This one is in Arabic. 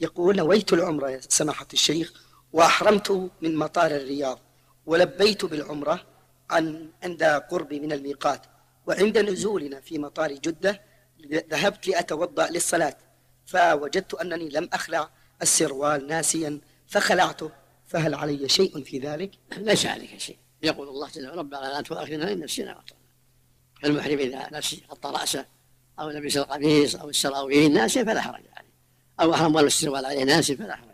يقول: نويت العمرة يا سماحة الشيخ، وأحرمت من مطار الرياض، ولبيت بالعمرة عند قربي من الميقات، وعند نزولنا في مطار جدة ذهبت لأتوضأ للصلاة، فوجدت أنني لم أخلع السروال ناسيا فخلعته، فهل علي شيء في ذلك؟ ليس عليك شيء. يقول الله جل وعلا: ربنا لا تؤاخذنا إن نسينا وأخطأنا. فالمحرم إذا نسي غطى رأسه أو لبس القميص أو السراويل ناسيا فلا حرج عليه، أو أحرم والسروال عليه ناسيا فلا حرج.